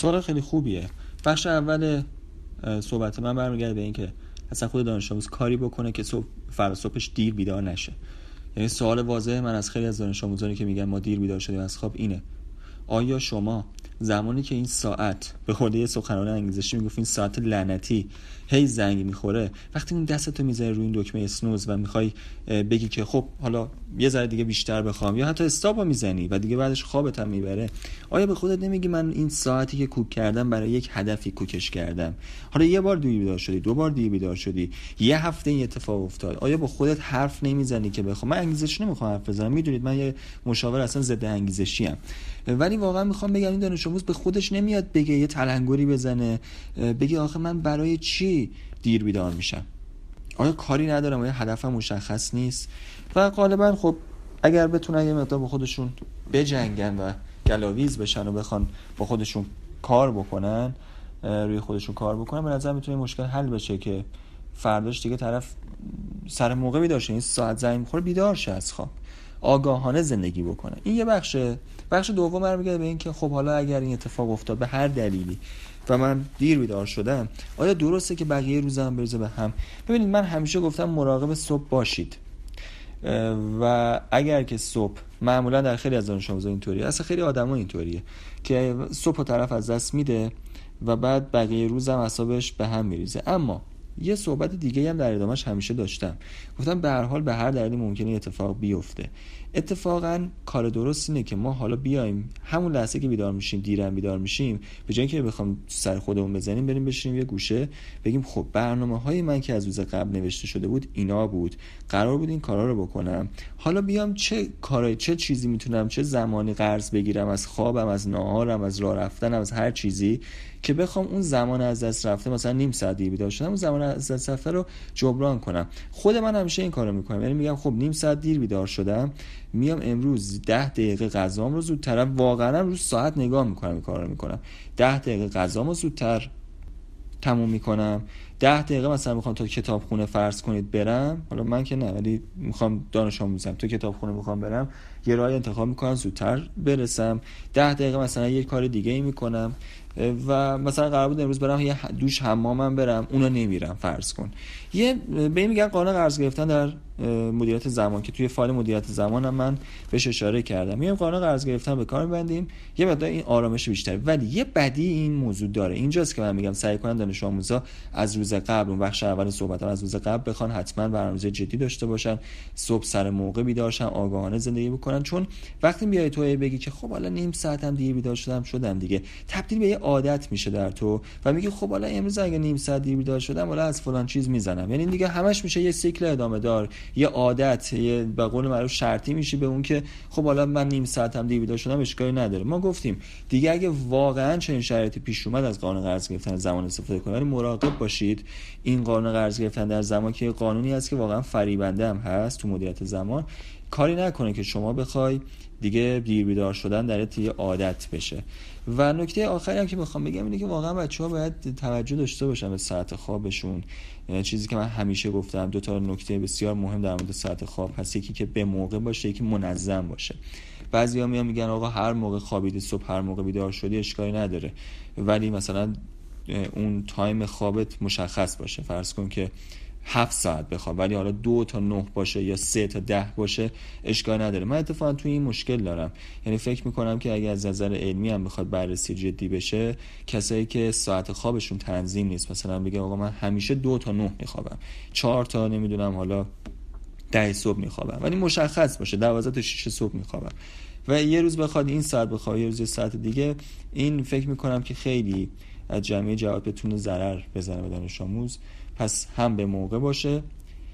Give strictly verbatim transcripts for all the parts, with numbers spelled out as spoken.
سوال خیلی خوبیه. بخش اول صحبت من برمیگرده به این که اصلا خود دانش آموز کاری بکنه که صبح فردا صبحش دیر بیدار نشه. یعنی سوال واضح من از خیلی از دانش آموزانی که میگن ما دیر بیدار شدیم از خواب اینه: آیا شما زمانی که این ساعت، به قول یه سخنران انگلیسی میگفت این ساعت لعنتی هی زنگ میخوره، وقتی اون دستتو میذاری روی این دکمه اسنوز و میخوای بگی که خب حالا یه ذره دیگه بیشتر بخوام، یا حتی استاپو میزنی و دیگه بعدش خوابت هم میبره، آیا به خودت نمیگی من این ساعتی که کوک کردم برای یک هدفی کوکش کردم؟ حالا یه بار دیر بیدار شدی، دو بار دیر بیدار شدی، یه هفته این اتفاق افتاد، آیا با خودت حرف نمیزنی که بخوام؟ من انگیزشی نمیخوام حرف بزنم، میدونید من یه مشاور اصلا ضد انگیزشی ام، ولی واقعا میخوام بگم این دانش آموز به خودش نمیاد بگه، یه تلنگری بزنه بگه آخه من برای چی دیر بیدار میشم؟ آیا کاری ندارم؟ آیا هدفم مشخص نیست؟ و غالبا خب اگر بتونن یه مقدار با خودشون بجنگن و گلاویز بشن و بخوان با خودشون کار بکنن، روی خودشون کار بکنن، به نظر میتونه مشکل حل بشه که فرداش دیگه طرف سر موقع بیدار شه، این ساعت زنگ میخوره بیدار شه از خواب، آگاهانه زندگی بکنه. این یه بخشه. بخش دوم برمیگرده به این که خب حالا اگر این اتفاق افتاد به هر دلیلی و من دیر بیدار شدم، آیا درسته که بقیه روزم بریزه به هم؟ ببینید من همیشه گفتم مراقب صبح باشید و اگر که صبح، معمولا در خیلی از دانش آموزا اینطوریه، اصلا خیلی آدما اینطوریه که صبح طرف از دست میده و بعد بقیه روزم اعصابش به هم میریزه. اما یه صحبت دیگه هم در ادامهش همیشه داشتم، گفتم به هر حال به هر دلیلی ممکنه اتفاق بیفته. اتفاقا کار درست اینه که ما حالا بیایم همون لحظه که بیدار میشیم، دیرم بیدار میشیم، به جای اینکه بخوام سر خودمون بزنیم، بریم بشینیم یه گوشه بگیم خب برنامه‌های من که از روز قبل نوشته شده بود اینا بود، قرار بود این کارا رو بکنم، حالا بیام چه کارای چه چیزی میتونم، چه زمانی قرض بگیرم از خوابم، از ناهارم، از راه رفتنم، از هر چیزی که بخوام اون زمان از دست رفته، مثلا نیم ساعت دیر بیدار شدم، اون زمان از دست رفته رو جبران کنم. خود من همیشه این کارو میکنم، یعنی میگم خب نیم ساعت دیر بیدار شدم، میام امروز ده دقیقه غذام رو زودتر، واقعا روز ساعت نگاه میکنم این کارو میکنم، ده دقیقه غذامو زودتر تموم میکنم، ده دقیقه مثلا میخوام تا کتابخونه فرض کنید برم، حالا من که نه ولی میخوام دانش آموزم تو کتابخونه میخوام برم، یه راه انتخاب میکنم زودتر برسم، ده دقیقه مثلا یه کار دیگه ای میکنم و مثلا قرار بود امروز برم یه دوش حمامم برم، اونو نمیرم فرض کن. یه به این میگن قانون قرض گرفتن در مدیریت زمان که توی فایل مدیریت زمانم من بهش اشاره کردم. میگم قانون قرض گرفتن به کار می‌بندیم، یه مقدار این آرامش بیشتر، ولی یه بدی این موضوع داره. اینجاست که من میگم سعی کنن دانش آموزا از روز قبل، اون بخش اول صحبتام از روز قبل بخوان حتما برنامه‌ریزی جدی داشته باشن، صبح سر موقع بیدار شن، آگاهانه زندگی بکنن، چون وقتی بیای تو بگی که خب حالا نیم ساعتم دیر بیدار شدم شدم دیگه، تبدیل به یه عادت میشه در تو و میگی خب حالا امروز اگه نیم ساعت دیر بیدار شدم حالا از فلان چیز میزنم، یعنی دیگه همش میشه یه سیکل ادامه دار، یه عادت، یه به قول معروف شرطی میشی به اون که خب حالا من نیم ساعتم دیر بیدار شدم اشکالی نداره. ما گفتیم دیگه اگه واقعا چنین شرایطی پیش اومد از قانون قرض گرفتن زمان استفاده کنید، ولی مراقب باشید. این قانون قرض گرفتن در زمان که قانونی است که واقعا فریبنده هم هست تو مدیریت زمان، کاری نکنه که شما بخوای دیگه دیر بیدار شدن در یه عادت بشه. و نکته آخری هم که میخوام بگم اینه که واقعا بچه‌ها باید توجه داشته باشن به ساعت خوابشون. چیزی که من همیشه گفتم، دو تا نکته بسیار مهم در مورد ساعت خواب هست، یکی که به موقع باشه، یکی منظم باشه. بعضیا میان میگن آقا هر موقع خوابیدی صبح هر موقع بیدار شدی اشکالی نداره، ولی مثلا اون تایم خوابت مشخص باشه، فرض کن که هفت ساعت بخواب ولی حالا دو تا نه باشه یا سه تا ده باشه اشکال نداره. من اتفاقا توی این مشکل دارم، یعنی فکر میکنم که اگه از نظر علمی هم بخواد بررسی جدی بشه، کسایی که ساعت خوابشون تنظیم نیست، مثلا بگه آقا من همیشه دو تا نه میخوابم، چهار تا نمیدونم حالا ده صبح میخوابم، ولی مشخص باشه دوازده تا شش صبح میخوابم، و یه روز بخواد این ساعت بخواد یه روز یه ساعت دیگه، این فکر میکنم که خیلی از جمعی جواب بتونه ضرر بزنه به دانش آموز. پس هم به موقع باشه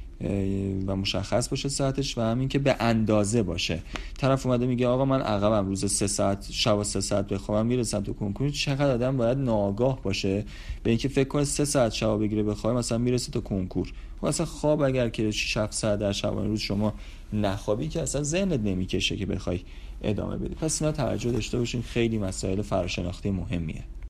و مشخص باشه ساعتش، و همین که به اندازه باشه. طرف اومده میگه آقا من عقبم روز سه ساعت شب سه ساعت بخوابم میرسم تو کنکور، چقدر آدم باید ناآگاه باشه به اینکه فکر کنه سه ساعت شب بگیره بخوابه مثلا میرسه تو کنکور. و اصلا خواب اگر که شش هفت ساعت در شبانه روز شما نخوابی که اصلا ذهنت نمیکشه که بخوای ادامه بدی. پس اینا توجه داشته باشین، خیلی مسائل فراشناختی مهمیه.